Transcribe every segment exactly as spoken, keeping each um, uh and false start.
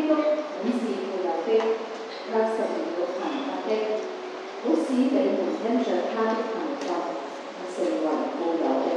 基督本是富有的，卻成了貧乏的，好使你們因着他的貧乏成為富有的。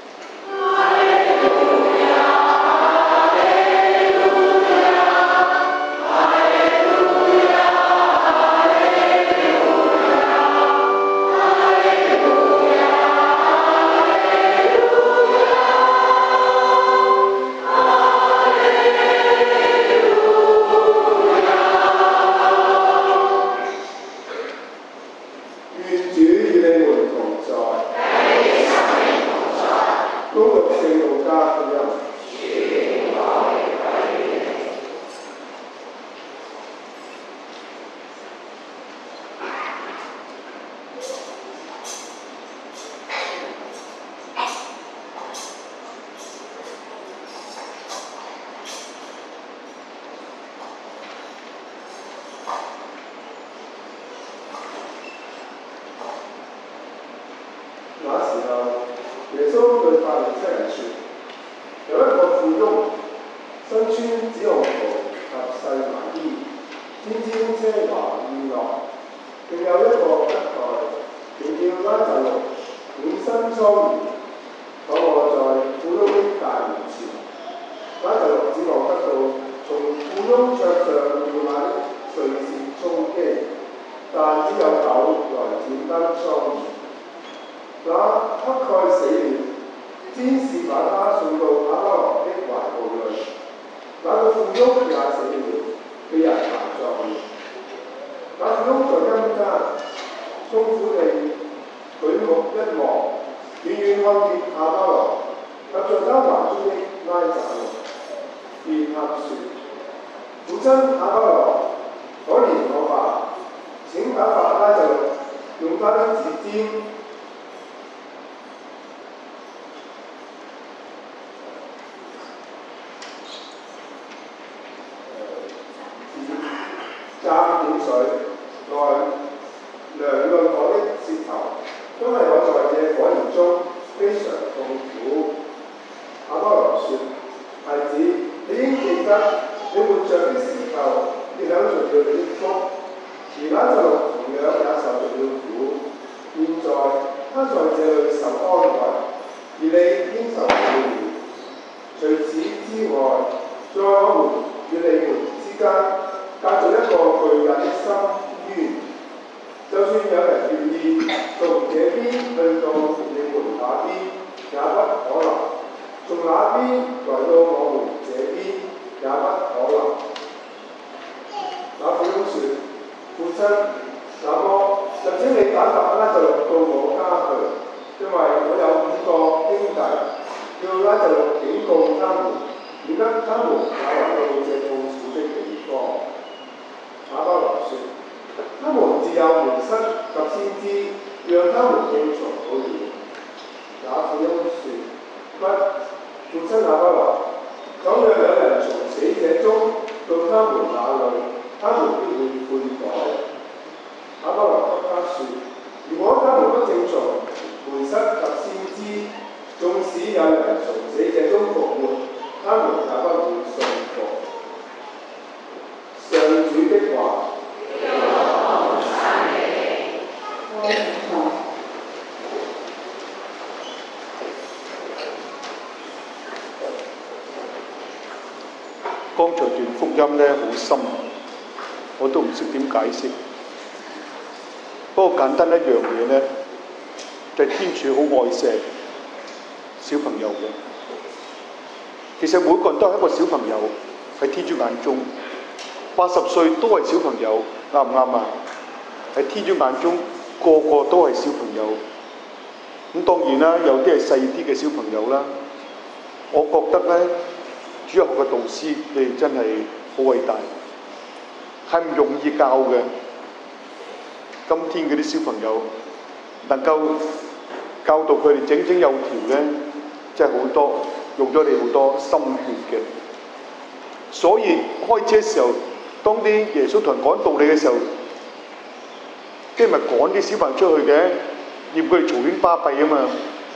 剛才段福音咧好深，我都唔識點解釋。不過簡單一樣嘢咧，就係、是、天主好愛錫小朋友嘅。其實每個人都係一個小朋友，喺天主眼中，八十歲都係小朋友，啱唔啱啊？喺天主眼中，個個都係小朋友。咁當然啦，有啲係細啲嘅小朋友啦。我覺得咧，主日學嘅導師，你哋真係好偉大，係唔容易教嘅。今天嗰啲小朋友能夠教導佢哋整整有條咧，真係好多，用咗你好多心血嘅。所以開始嘅時候，當啲耶穌同人講道理嘅時候，即係咪趕啲小朋友出去嘅，嫌佢哋嘈喧巴閉啊嘛。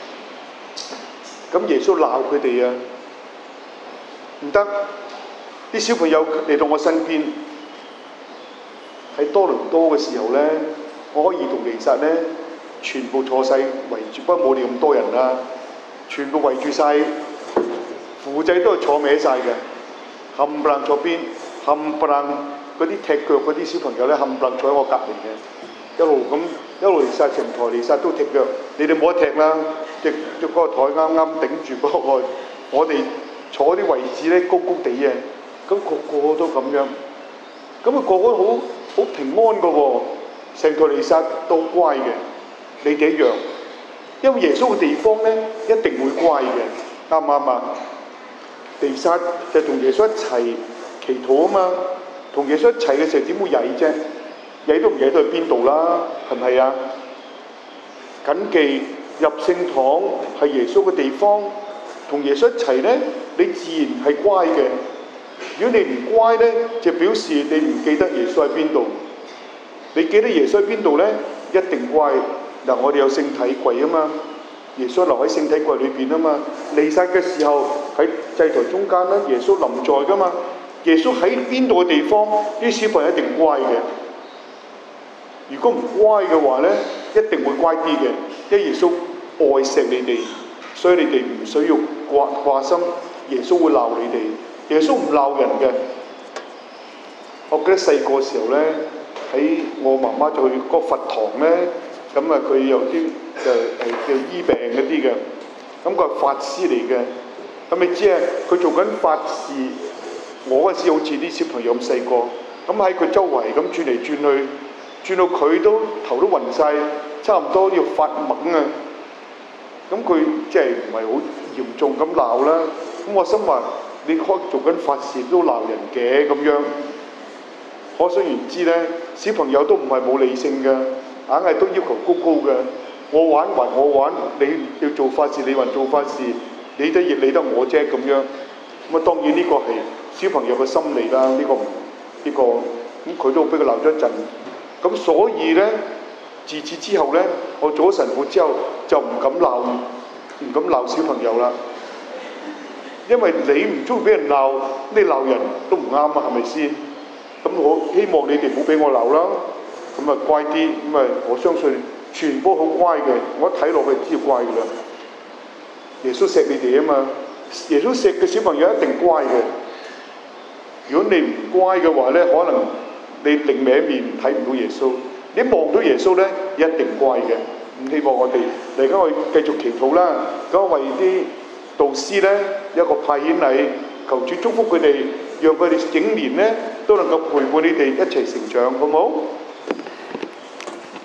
咁耶穌鬧佢哋啊，唔得， 啲小朋友嚟到我身邊，喺多倫多嘅時候呢，我可以同彌撒呢全部坐晒圍住，不過冇你咁多人啦，全部圍住晒，父仔都係坐歪晒嘅，冚唪唥坐邊，冚唪唥嗰啲踢腳嗰啲小朋友呢，冚唪唥坐喺我隔離嘅，一路咁一路彌撒，成台彌撒都踢腳，你哋冇得踢啦，隻隻嗰個台啱啱頂住嗰個，我哋坐啲位置呢高高地嘅，咁個個都咁樣，咁啊個個好好平安噶喎，成台彌撒都乖嘅，你哋一樣，因為耶穌嘅地方呢一定會乖嘅，啱唔啱啊？彌撒就同耶穌一齊祈禱啊嘛，同耶穌一齊嘅時候點會曳啫？曳都唔曳到去邊度啦？係咪啊？謹記入聖堂係耶穌嘅地方，同耶穌一齊呢，你自然係乖嘅。如果你唔乖呢，就表示你唔記得耶穌喺邊度。你記得耶穌喺邊度呢？一定乖。嗱，我哋有聖體櫃啊嘛，耶穌留喺聖體櫃裏邊啊嘛。彌撒嘅時候喺祭台中間啦，耶穌臨在噶嘛。耶穌喺邊度嘅地方，啲小朋友一定乖嘅。如果唔乖嘅話呢，一定會乖啲嘅，因為耶穌愛錫你哋，所以你哋唔需要掛掛心，耶穌會鬧你哋。耶穌唔鬧人嘅。我記得細個時候呢，喺我媽媽就去嗰個佛堂呢，咁啊佢有啲就係叫醫病嗰啲嘅，咁佢係法師嚟嘅，咁你知啊，佢做緊法事，我嗰時好似啲小朋友咁細個，咁喺佢周圍咁轉嚟轉去。轉到佢都頭都暈晒，差唔多要發懵啊！咁佢即係唔係好嚴重咁鬧啦？咁我心話你開做緊法事都鬧人嘅咁樣，可想而知呢，小朋友都唔係冇理性嘅，硬係都要求高高嘅。我玩還我玩，你要做法事你還做法事，你都亦理得我啫咁樣。咁啊當然呢個係小朋友嘅心理啦，呢、呢個呢、呢個咁佢都俾佢鬧咗一陣。咁所以呢，自此之後呢，我做咗神父之後就唔敢鬧，唔敢鬧小朋友啦。因為你唔中意俾人鬧，你鬧人都唔啱啊，係咪先？咁我希望你哋唔好俾我鬧啦。咁啊乖啲，咁啊我相信全部好乖嘅，我一睇落去知道乖嘅啦。耶穌錫你哋啊嘛，耶穌錫嘅小朋友一定乖嘅。如果你唔乖嘅話呢，可能你另歪面睇唔到耶穌，你望到耶穌呢，一定乖嘅。咁希望我哋嚟緊我繼續祈禱啦。咁為啲導師呢，一個派遣禮，求主祝福佢哋，讓佢哋整年呢都能夠陪伴你哋一齊成長，好唔好？